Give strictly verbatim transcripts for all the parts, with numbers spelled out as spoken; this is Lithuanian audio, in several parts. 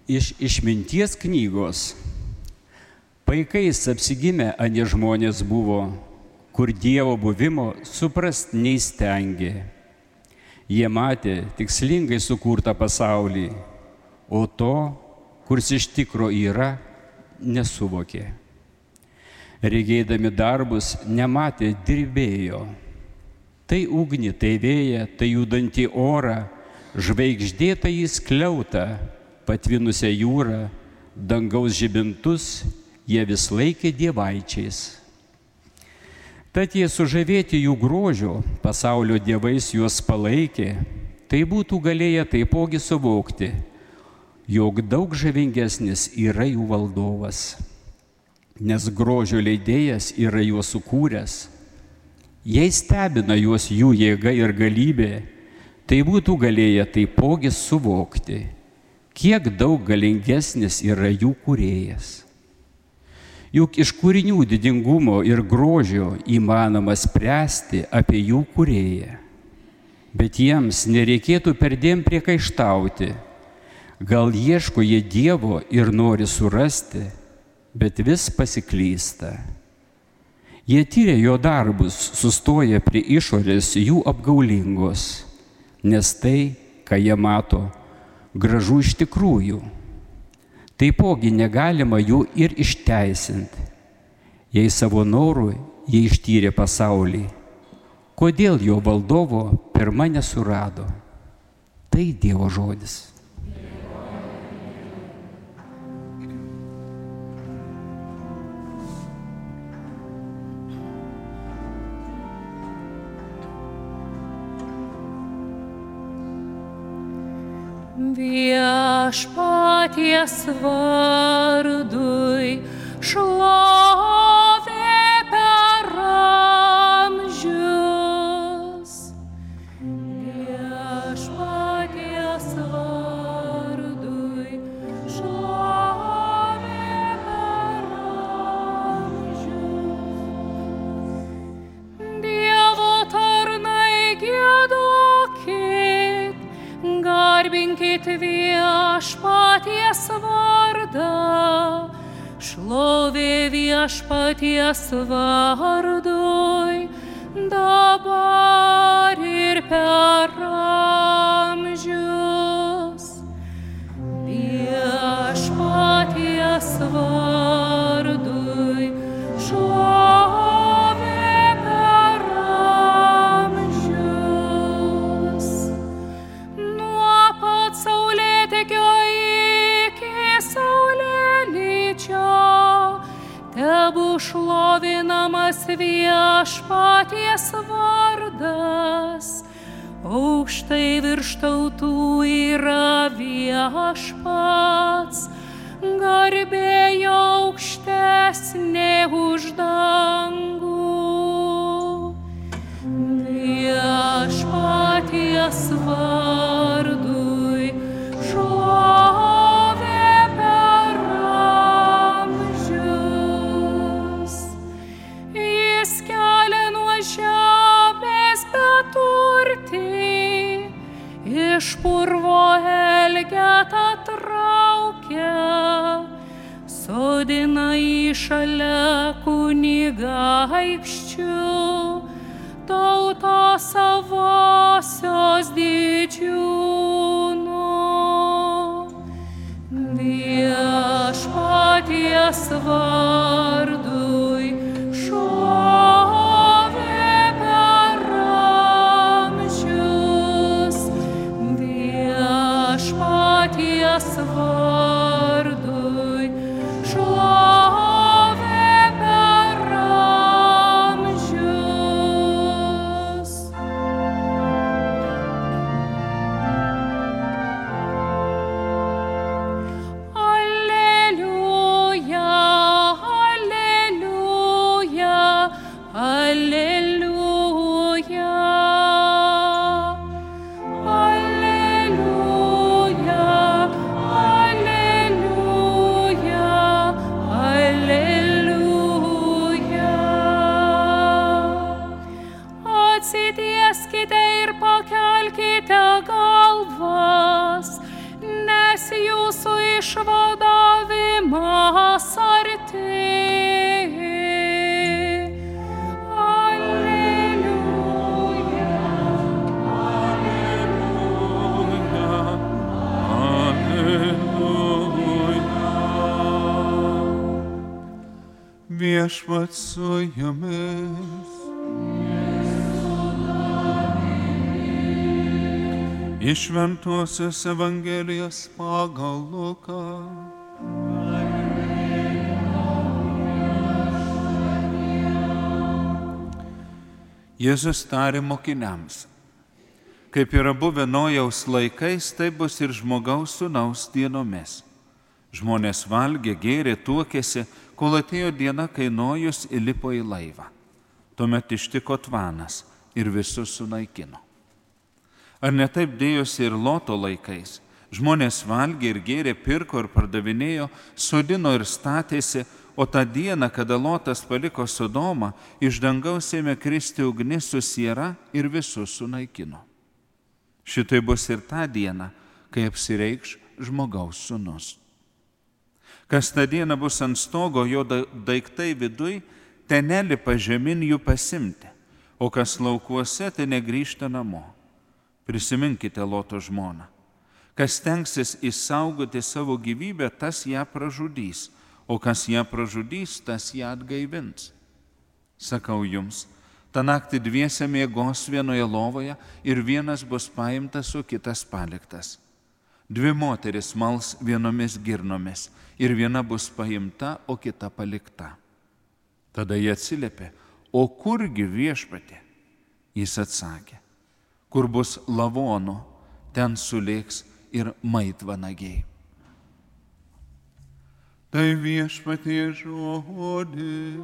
Iš išminties knygos. Paikais apsigimę anie žmonės buvo, kur Dievo buvimo suprast neįstengė. Jie matė tikslingai sukurtą pasaulį, o to, kurs iš tikro yra, nesuvokė. Regėdami darbus nematė, dirbėjo. Tai ugnį, tai vėją, tai judantį orą, žvaigždėtą į skliautą, patvinusią jūrą, dangaus žibintus, jie vis laikė dievaičiais. Tad jie sužavėti jų grožio, pasaulio dievais juos palaikė, tai būtų galėję taipogi suvokti, jog daug žavingesnis yra jų valdovas, nes grožio leidėjas yra juos sukūręs. Jei stebina juos jų jėga ir galybė, tai būtų galėję taipogi suvokti, kiek daug galingesnis yra jų kūrėjas. Juk iš kūrinių didingumo ir grožio įmanoma spręsti apie jų kūrėją. Bet jiems nereikėtų perdėm priekaištauti. Gal ieško jie Dievo ir nori surasti, bet vis pasiklysta. Jie tyria jo darbus, sustoja prie išorės jų apgaulingos, nes tai, ką jie mato, gražu iš tikrųjų. Taipogi negalima jų ir išteisinti. Jei savo norų jie ištyrė pasaulį, kodėl jo valdovo pirma nesurado? Tai Dievo žodis. Viešpaties vardui šlovė per amžius. Viešpaties vardui šlovė per amžius. Dievo tarnai giedokit, garbinkit viešpaties vardą, šlovė viešpaties vardui, dabar ir per amžius. Viešpaties vardui šlovė per amžius. Nuo pat saulėtekio iki saulėlyčio tebu šlovinamas viešpaties vardas. Aukštai virš tautų yra viešpats, garbė jo aukštesnė už dangų. Viešpaties vardui šlovė per amžius. Jis kelia nuo žemės beturtį, iš purvo elgetą traukia, sodina į šalia kunigaikščių, tautos savosios didžiūnų. Viešpaties vardui šlovė per amžius. Viešpaties vardui šlovė per amžius. Alleluja, alleluja, alleluja. Alleluja, alleluja. išvadavimas arti. Alleluja. Viešpats su jumis. Iš Šventosios Evangelijos pagal Luką. Jėzus tarė mokiniams: kaip yra buvę Nojaus laikais, taip bus ir žmogaus sūnaus dienomis. Žmonės valgė, gėrė, tuokėsi, kol atėjo diena, kai Nojus įlipo į laivą. Tuomet ištiko tvanas ir visus sunaikino. Ar ne taip dėjosi ir Loto laikais? Žmonės valgė ir gėrė, pirko ir pardavinėjo, sodino ir statėsi, o tą dieną, kada Lotas paliko Sodomą, iš dangaus ėmė kristi ugnis su siera ir visus sunaikino. Šitai bus ir tą dieną, kai apsireikš žmogaus sūnus. Kas tą dieną bus ant stogo, jo daiktai viduj, ten nelipa žemyn jų pasimti, o kas laukuose, ten negrįžta namo. Prisiminkite Loto žmoną. Kas stengsis išsaugoti savo gyvybę, tas ją pražudys, o kas ją pražudys, tas ją atgaivins. Sakau jums, tą naktį dviese miegos vienoje lovoje ir vienas bus paimtas, o kitas paliktas. Dvi moteris mals vienomis girnomis ir viena bus paimta, o kita palikta. Tada jie atsiliepė: o kurgi Viešpatie? Jis atsakė: kur bus lavonų, ten sulėks ir maitvanagiai. Tai Viešpatie žodis.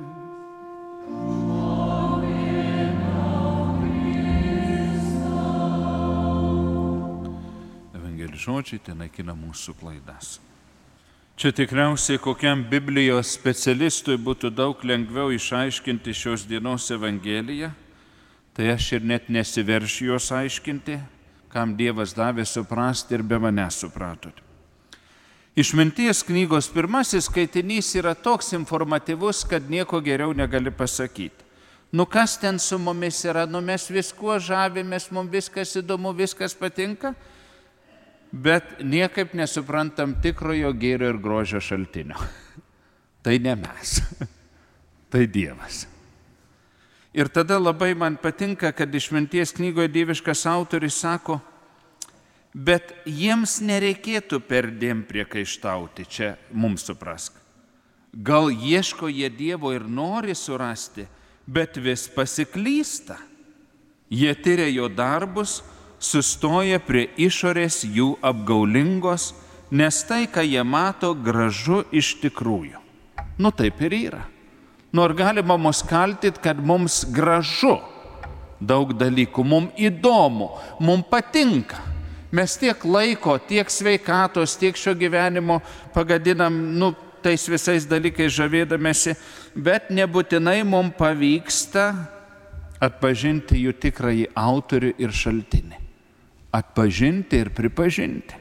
Evangelijos žodžiai tai naikina mūsų klaidas. Čia tikriausiai kokiam Biblijos specialistui būtų daug lengviau išaiškinti šios dienos Evangeliją, tai aš ir net nesiveršiu jos aiškinti, kam Dievas davė suprasti ir be manęs supratot. Išminties knygos pirmasis skaitinys yra toks informatyvus, kad nieko geriau negali pasakyti. Nu kas ten su mumis yra, nu mes viskuo žavimės, mums viskas įdomu, viskas patinka, bet niekaip nesuprantam tikrojo gėrio ir grožio šaltinio. Tai ne mes, tai Dievas. Ir tada labai man patinka, kad išminties knygoje dieviškas autorius sako, bet jiems nereikėtų perdėm priekaištauti, čia mums suprask. Gal ieško jie Dievo ir nori surasti, bet vis pasiklysta. Jie tyria jo darbus, sustoja prie išorės jų apgaulingos, nes tai, ką jie mato, gražu iš tikrųjų. Nu taip ir yra. Nors galima mus kaltyti, kad mums gražu daug dalykų, mums įdomu, mums patinka. Mes tiek laiko, tiek sveikatos, tiek šio gyvenimo pagadinam, nu, tais visais dalykais žavėdamėsi, bet nebūtinai mums pavyksta atpažinti jų tikrąjį autorių ir šaltinį. Atpažinti ir pripažinti.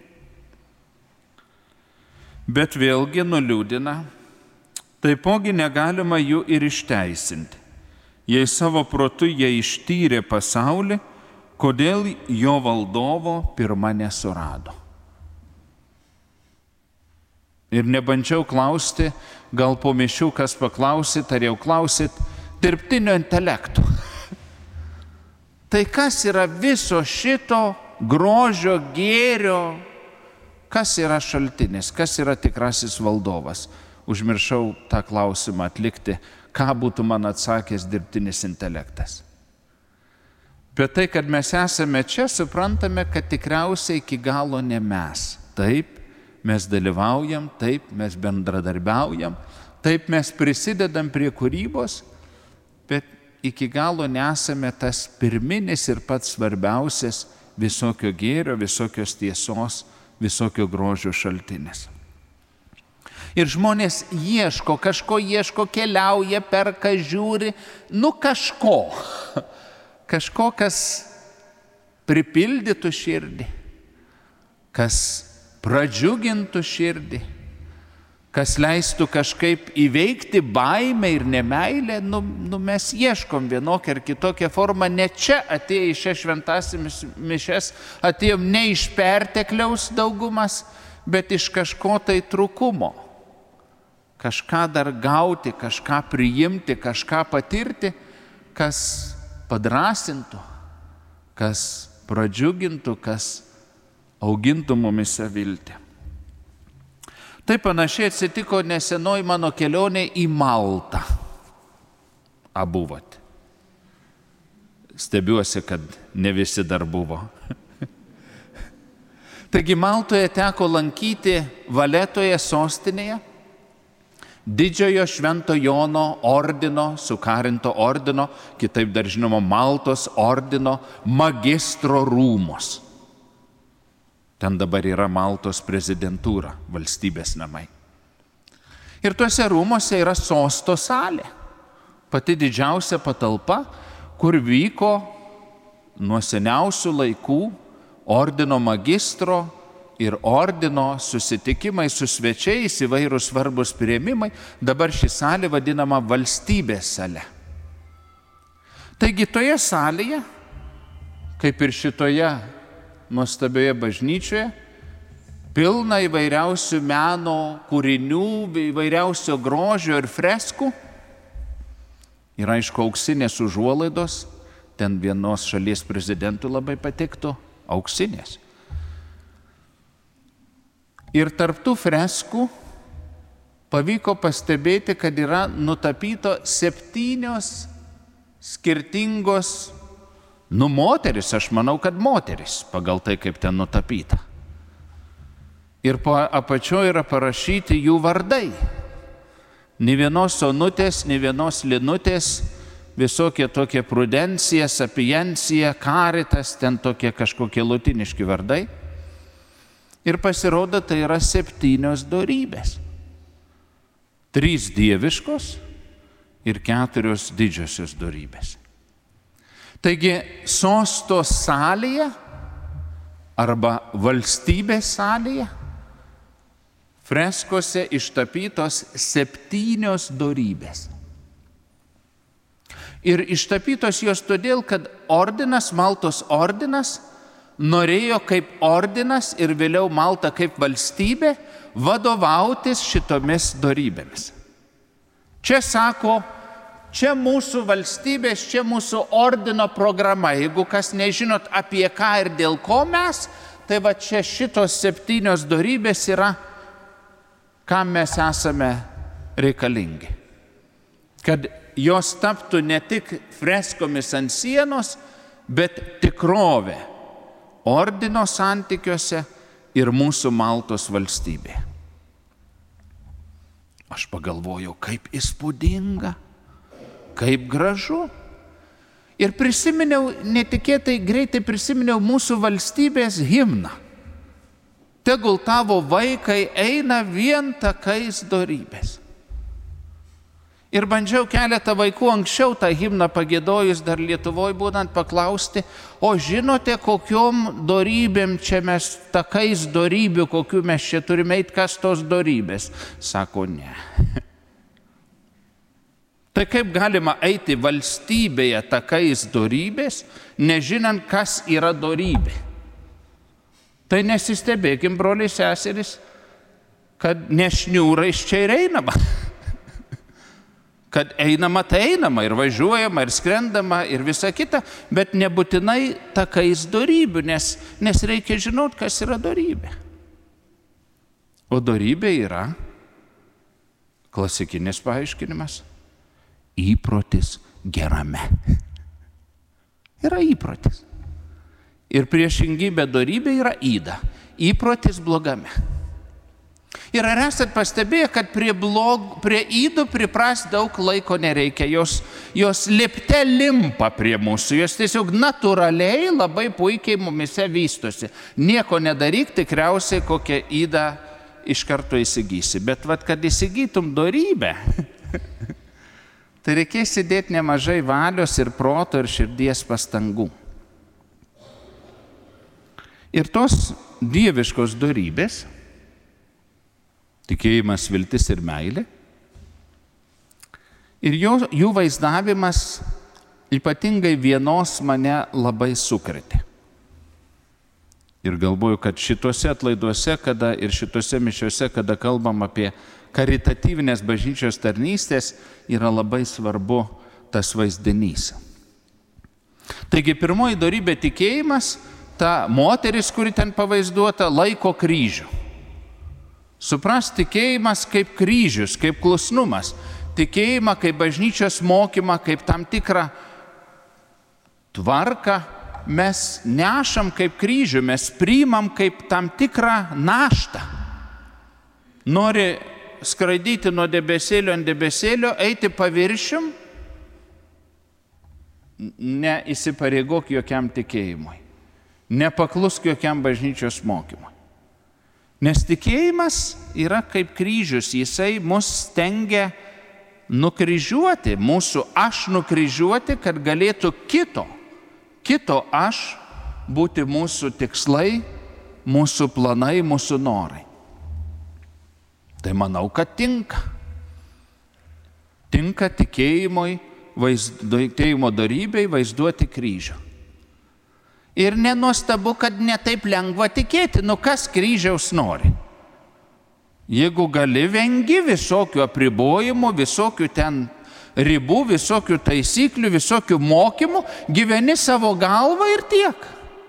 Bet vėlgi nuliūdina, taipogi negalima jų ir išteisinti. Jei savo protu jie ištyrė pasaulį, kodėl jo valdovo pirma nesurado? Ir nebandžiau klausti, gal po mišių kas paklausit, ar jau klausit, dirbtinio intelekto. Tai kas yra viso šito grožio, gėrio, kas yra šaltinis, kas yra tikrasis valdovas? Užmiršau tą klausimą atlikti, ką būtų man atsakęs dirbtinis intelektas. Bet tai, kad mes esame čia, suprantame, kad tikriausiai iki galo ne mes. Taip, mes dalyvaujam, taip, mes bendradarbiaujam, taip, mes prisidedam prie kūrybos, bet iki galo nesame tas pirminis ir pats svarbiausias visokio gėrio, visokios tiesos, visokio grožio šaltinis. Ir žmonės ieško, kažko ieško, keliauja, perka, žiūri, nu kažko. Kažko, kas pripildytų širdį, kas pradžiugintų širdį, kas leistų kažkaip įveikti baimę ir nemeilę, nu, nu mes ieškom vienokią ar kitokią formą, ne čia atėję į šias šventąsias mišias, atėjom ne iš pertekliaus daugumas, bet iš kažko tai trūkumo. Kažką dar gauti, kažką priimti, kažką patirti, kas padrasintų, kas pradžiugintų, kas augintų mumise viltį. Tai panašiai atsitiko nesenoj mano kelionė į Maltą. Abuvot. Stebiuosi, kad ne visi dar buvo. Taigi Maltoje teko lankyti Valetoje sostinėje didžiojo Švento Jono ordino, sukarinto ordino, kitaip dar žinoma Maltos ordino magistro rūmus. Ten dabar yra Maltos prezidentūra, valstybės namai. Ir tuose rūmuose yra sosto salė, pati didžiausia patalpa, kur vyko nuo seniausių laikų ordino magistro ir ordino susitikimai su svečiais, įvairūs svarbus priėmimai. Dabar ši salė vadinama valstybės sale. Taigi toje salėje, kaip ir šitoje nuostabioje bažnyčioje, pilna įvairiausių meno kūrinių, įvairiausio grožio ir freskų. Ir aišku, auksinės užuolaidos, ten vienos šalies prezidentų labai patiktų, auksinės. Ir tarptų freskų pavyko pastebėti, kad yra nutapyto septynios skirtingos, nu moteris, aš manau, kad moteris, pagal tai, kaip ten nutapyta. Ir po apačioje yra parašyti jų vardai. Nė vienos onutės, nė vienos linutės, visokie tokie Prudencija, Sapiencija, Karitas, ten tokie kažkokie lotiniški vardai. Ir pasirodo, tai yra septynios dorybės. Trys dieviškos ir keturios didžiosios dorybės. Taigi, sosto salėje arba valstybės salėje freskose ištapytos septynios dorybės. Ir ištapytos jos todėl, kad ordinas, Maltos ordinas, norėjo kaip ordinas ir vėliau Malta kaip valstybė vadovautis šitomis dorybėmis. Čia sako, čia mūsų valstybės, čia mūsų ordino programa. Jeigu kas nežinot apie ką ir dėl ko mes, tai va čia šitos septynios dorybės yra, kam mes esame reikalingi. Kad jos taptų ne tik freskomis ant sienos, bet tikrovė ordino santykiuose ir mūsų Maltos valstybė. Aš pagalvojau, kaip įspūdinga, kaip gražu. Ir prisiminiau, netikėtai greitai prisiminiau mūsų valstybės himną. Tegul tavo vaikai eina vien takais dorybės. Ir bandžiau keletą vaikų anksčiau tą himną pagiedojus dar Lietuvoje būnant paklausti, o žinote, kokiom dorybėm čia mes, takais dorybių, kokių mes čia turime eiti, kas tos dorybės? Sako, ne. Tai kaip galima eiti valstybėje takais dorybės, nežinant, kas yra dorybė? Tai nesistebėkim, broliai seserys, kad nešniūrais čia ir einama. Kad einama, tai einama, ir važiuojama, ir skrendama, ir visa kita, bet nebūtinai takais dorybių, nes, nes reikia žinot, kas yra dorybė. O dorybė yra klasikinis paaiškinimas – įprotis gerame. Yra įprotis. Ir priešingybė dorybė yra įda. Įprotis blogame. Ir ar esat pastebėję, kad prie, blog, prie įdų priprast daug laiko nereikia, jos, jos lipte limpa prie mūsų, jos tiesiog natūraliai labai puikiai mumise vystosi. Nieko nedaryk, tikriausiai kokią įdą iš karto įsigysi. Bet vat, kad įsigytum dorybę, tai reikės įdėti nemažai valios ir proto ir širdies pastangų. Ir tos dieviškos dorybės, tikėjimas, viltis ir meilė. Ir jo, jų vaizdavimas ypatingai vienos mane labai sukrėtė. Ir galvoju, kad šituose atlaiduose, kada ir šituose mišiuose, kada kalbam apie karitatyvinės bažnyčios tarnystės, yra labai svarbu tas vaizdinys. Taigi pirmoji dorybė tikėjimas, ta moteris, kuri ten pavaizduota, laiko kryžių. Supras tikėjimas kaip kryžius, kaip klusnumas. Tikėjimą kaip bažnyčios mokymą, kaip tam tikrą tvarką mes nešam kaip kryžių, mes priimam kaip tam tikrą naštą. Nori skraidyti nuo debesėlio ant debesėlio, eiti paviršium, neįsipareigok jokiam tikėjimui, nepaklusk jokiam bažnyčios mokymui. Nes tikėjimas yra kaip kryžius, jisai mus stengia nukryžiuoti, mūsų aš nukryžiuoti, kad galėtų kito, kito aš būti mūsų tikslai, mūsų planai, mūsų norai. Tai manau, kad tinka. Tinka tikėjimui, tikėjimo dorybei vaizduoti kryžių. Ir nenuostabu, kad netaip lengva tikėti, nu kas kryžiaus nori. Jeigu gali, vengi visokių apribojimų, visokių ten ribų, visokių taisyklių, visokių mokymų, gyveni savo galvą ir tiek.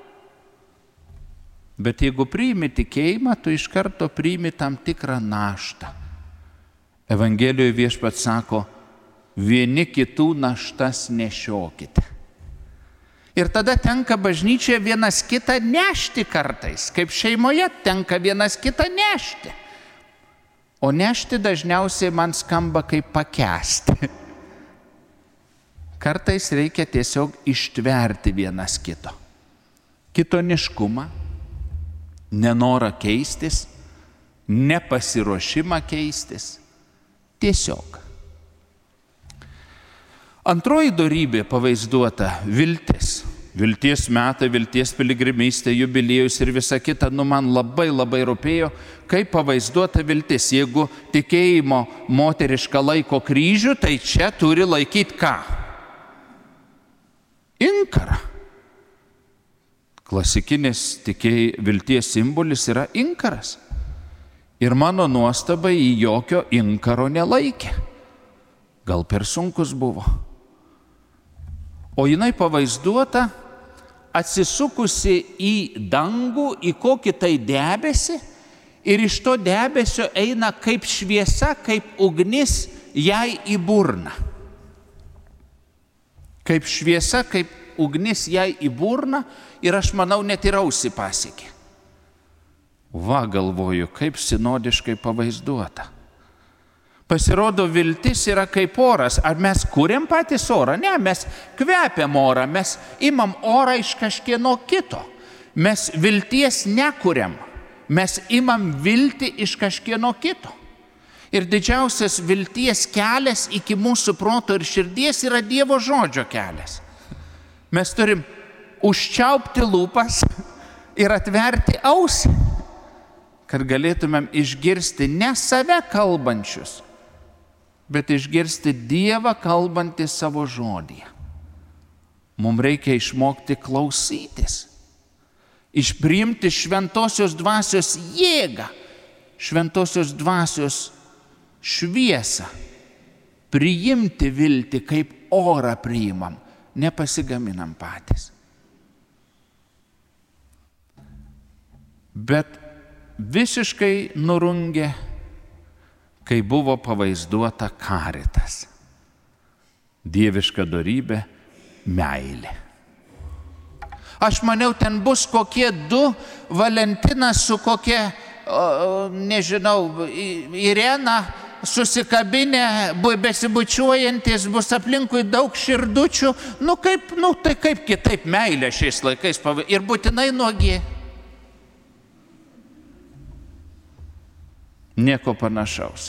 Bet jeigu priimi tikėjimą, tu iš karto priimi tam tikrą naštą. Evangelijoje Viešpats sako, vieni kitų naštas nešiokite. Ir tada tenka bažnyčioje vienas kitą nešti kartais, kaip šeimoje tenka vienas kitą nešti. O nešti dažniausiai man skamba kaip pakęsti. Kartais reikia tiesiog ištverti vienas kito. Kitoniškumą, nenorą keistis, nepasiruošimą keistis. Tiesiog. Antroji dorybė pavaizduota viltis. Vilties metai, vilties piligrimystė, jubiliejus ir visa kita, nu man labai labai rūpėjo, kaip pavaizduota viltis. Jeigu tikėjimo moteriška laiko kryžių, tai čia turi laikyti ką? Inkarą. Klasikinis tikėjai vilties simbolis yra inkaras. Ir mano nuostabai į jokio inkaro nelaikė. Gal per sunkus buvo. O jinai pavaizduota atsisukusi į dangų, į kokį tai debesį, ir iš to debesio eina kaip šviesa, kaip ugnis jai į burną. Kaip šviesa, kaip ugnis jai į burną, ir aš manau, net ir ausį pasiekė. Va, galvoju, kaip sinodiškai pavaizduota. Pasirodo, viltis yra kaip oras. Ar mes kuriam patys orą? Ne, mes kvepiam orą, mes imam orą iš kažkieno kito. Mes vilties nekuriam, mes imam viltį iš kažkieno kito. Ir didžiausias vilties kelias iki mūsų proto ir širdies yra Dievo žodžio kelias. Mes turim užčiaupti lūpas ir atverti ausį, kad galėtumėm išgirsti ne save kalbančius, bet išgirsti Dievą kalbantį savo žodyje. Mums reikia išmokti klausytis, išpriimti šventosios dvasios jėgą, šventosios dvasios šviesą, priimti viltį kaip orą priimam, nepasigaminam patys. Bet visiškai nurungė, kai buvo pavaizduota karitas. Dieviška dorybė, meilė. Aš maniau, ten bus kokie du Valentinas su kokia, o, nežinau, Irena susikabinę, besibučiuojantis, bus aplinkui daug širdučių. Nu kaip, nu tai kaip kitaip meilė šiais laikais pavaizduota. Ir būtinai nuogi. Nieko panašaus.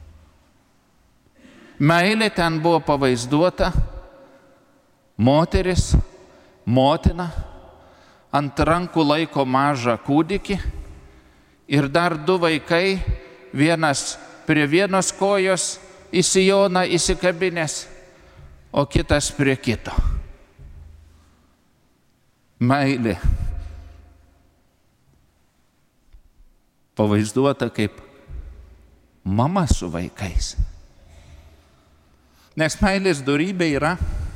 Meilė ten buvo pavaizduota, moteris, motina, ant rankų laiko mažą kūdikį ir dar du vaikai, vienas prie vienos kojos į sijoną įsikabinęs, o kitas prie kito. Meilė pavaizduota kaip mama su vaikais. Nes meilės dorybė yra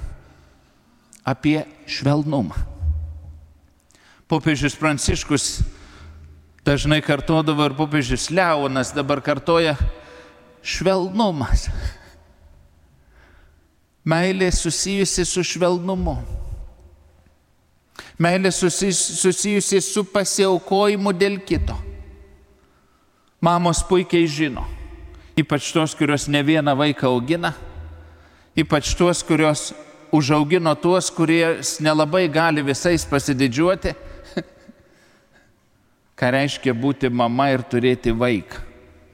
apie švelnumą. Popiežius Pranciškus dažnai kartodavo ir popiežius Leonas dabar kartoja švelnumas. Meilė susijusi su švelnumu. Meilė susijusi su pasiaukojimu dėl kito. Mamos puikiai žino, ypač tos, kurios ne vieną vaiką augina, ypač tos, kurios užaugino tuos, kurie nelabai gali visais pasididžiuoti, ką reiškia būti mama ir turėti vaiką.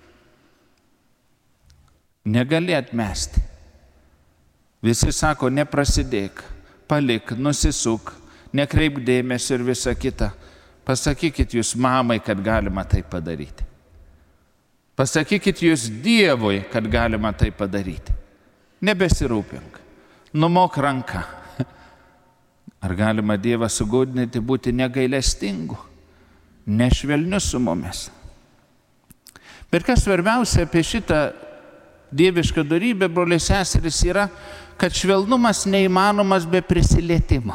Negali atmesti. Visi sako, neprasidėk, palik, nusisuk, nekreipk dėmesio ir visa kita. Pasakykit jūs mamai, kad galima tai padaryti. Pasakykit jūs Dievui, kad galima tai padaryti. Nebesirūpink, numok ranką. Ar galima Dievą sugodinti būti negailestingu, nešvelniu su mumis? Bet kas svarbiausia apie šitą dievišką dorybę, broliai seserys, yra, kad švelnumas neįmanomas be prisilietimo.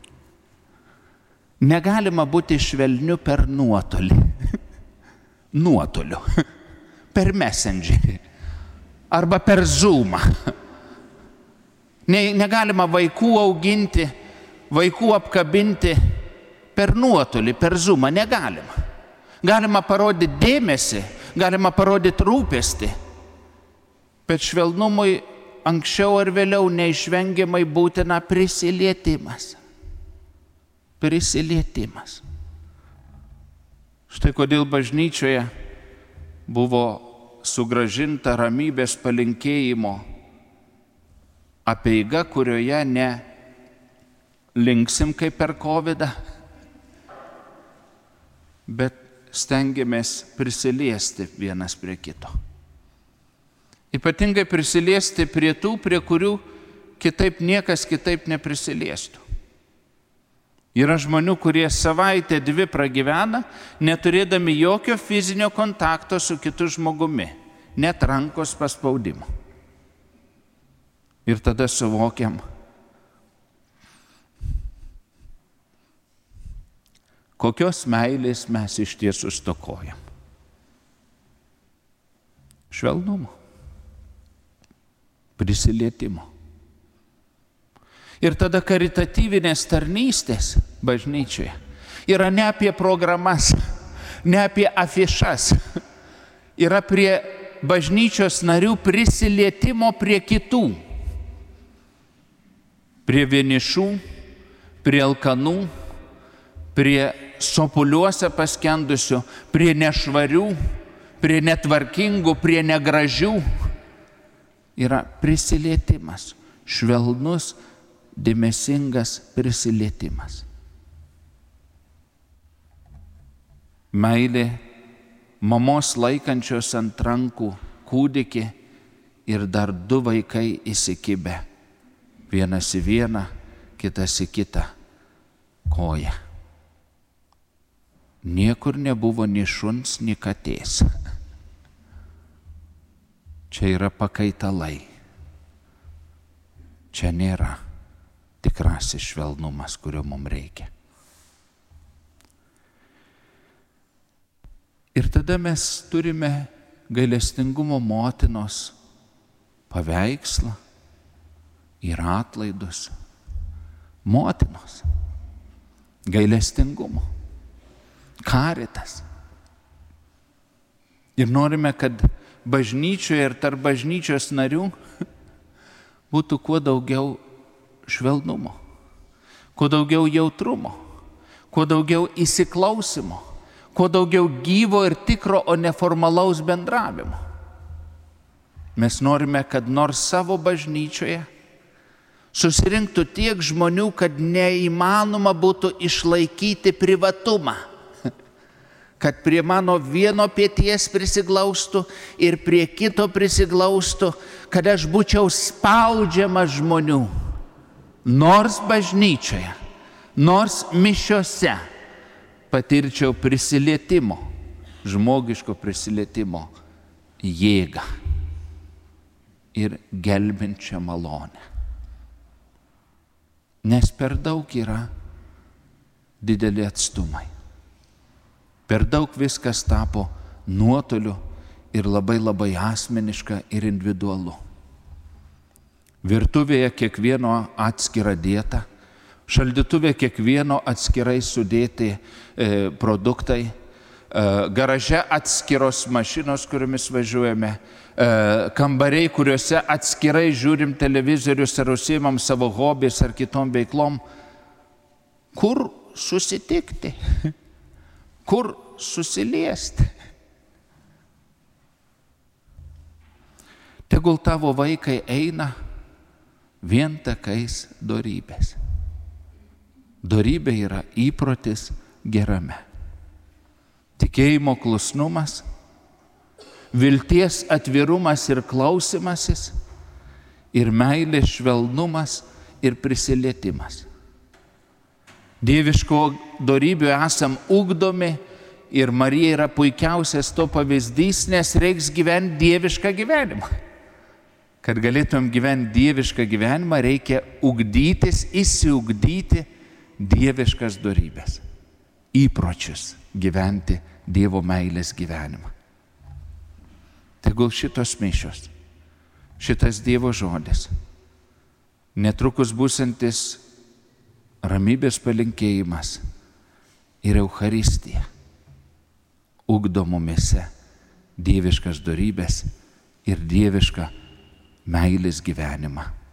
Negalima būti švelniu per nuotolį. Nuotoliu. Per messengerį. Arba per Zoomą. Ne, negalima vaikų auginti, vaikų apkabinti per nuotolį, per Zoomą. Negalima. Galima parodyti dėmesį, galima parodyti rūpestį. Bet švelnumui anksčiau ar vėliau neišvengiamai būtina prisilietimas. Prisilietimas. Štai kodėl bažnyčioje buvo sugrąžinta ramybės palinkėjimo apeiga, kurioje ne linksim kaip per kovidą, bet stengiamės prisiliesti vienas prie kito. Ypatingai prisiliesti prie tų, prie kurių kitaip niekas kitaip neprisiliestų. Yra žmonių, kurie savaitę dvi pragyvena, neturėdami jokio fizinio kontakto su kitu žmogumi, net rankos paspaudimo. Ir tada suvokiam, kokios meilės mes iš tiesų stokojam. Švelnumo. Prisilietimo. Ir tada karitatyvinės tarnystės bažnyčioje yra ne apie programas, ne apie afišas, yra prie bažnyčios narių prisilietimo prie kitų, prie vienišų, prie alkanų, prie sopuliuose paskendusių, prie nešvarių, prie netvarkingų, prie negražių. Yra prisilietimas, švelnus, dėmesingas prisilietimas. Meilė mamos laikančios ant rankų kūdikį ir dar du vaikai įsikibę, vienas į vieną, kitas į kitą koją. Niekur nebuvo nei šuns, nei katės. Čia yra pakaitalai. Čia nėra tikrasis švelnumas, kurio mums reikia. Ir tada mes turime gailestingumo motinos paveikslą ir atlaidus. Motinos gailestingumo. Karitas. Ir norime, kad bažnyčioje ir tarp bažnyčios narių būtų kuo daugiau švelnumo, kuo daugiau jautrumo, kuo daugiau įsiklausimo, kuo daugiau gyvo ir tikro, o neformalaus bendravimo. Mes norime, kad nors savo bažnyčioje susirinktų tiek žmonių, kad neįmanoma būtų išlaikyti privatumą. Kad prie mano vieno peties prisiglaustų ir prie kito prisiglaustų, kad aš būčiau spaudžiamas žmonių. Nors bažnyčioje, nors mišiose patirčiau prisilietimo, žmogiško prisilietimo jėgą ir gelbinčią malonę. Nes per daug yra dideli atstumai. Per daug viskas tapo nuotoliu ir labai labai asmeniška ir individualu. Virtuvėje kiekvieno atskira dieta, šaldytuvėje kiekvieno atskirai sudėti e, produktai, e, garaže atskiros mašinos, kuriomis važiuojame, e, kambariai, kuriuose atskirai žiūrim televizorius ar užsiimam savo hobis ar kitom veiklom. Kur susitikti? Kur susiliesti? Tegul tavo vaikai eina vien takais dorybės. Dorybė yra įprotis gerame. Tikėjimo klusnumas, vilties atvirumas ir klausimasis, ir meilės švelnumas ir prisilietimas. Dieviško dorybių esam ugdomi ir Marija yra puikiausias to pavyzdys, nes reiks gyventi dievišką gyvenimą. Kad galėtum gyventi dievišką gyvenimą, reikia ugdytis, įsiugdyti dieviškas dorybės, įpročius gyventi Dievo meilės gyvenimą. Tegul šitos mišios, šitas Dievo žodis, netrukus būsantis ramybės palinkėjimas ir Eucharistija ugdo mumyse dieviškas dorybės ir dievišką meilės gyvenimą.